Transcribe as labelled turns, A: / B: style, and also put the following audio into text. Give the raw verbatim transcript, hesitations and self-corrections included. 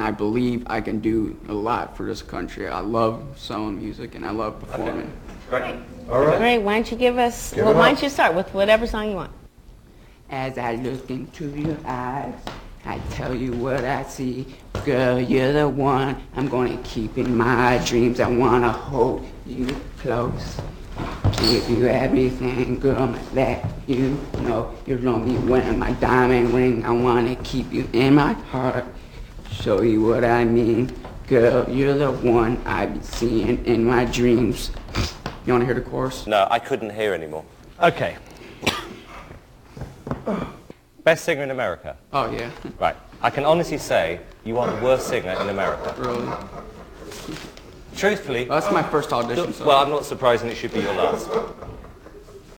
A: I believe I can do a lot for this country. I love selling music and I love performing.
B: Great. All right.
C: Great. Why don't you give us,
B: Give
C: well,
B: it
C: why
B: up.
C: don't you start with whatever song you want?
A: As I look into your eyes, I tell you what I see. Girl, you're the one I'm gonna keep in my dreams. I wanna hold you close, give you everything, girl, that you know. You're only wearing my diamond ring. I wanna keep you in my heart, show you what I mean. Girl, you're the one I be seeing in my dreams. You wanna hear the chorus?
D: No, I couldn't hear anymore.
E: Okay. Best singer in America.
A: Oh yeah,
E: Right. I can honestly say you are the worst singer in America.
A: really?
E: Truthfully,
A: Well, that's my first audition. So.
E: well, I'm not surprised and it should be your last.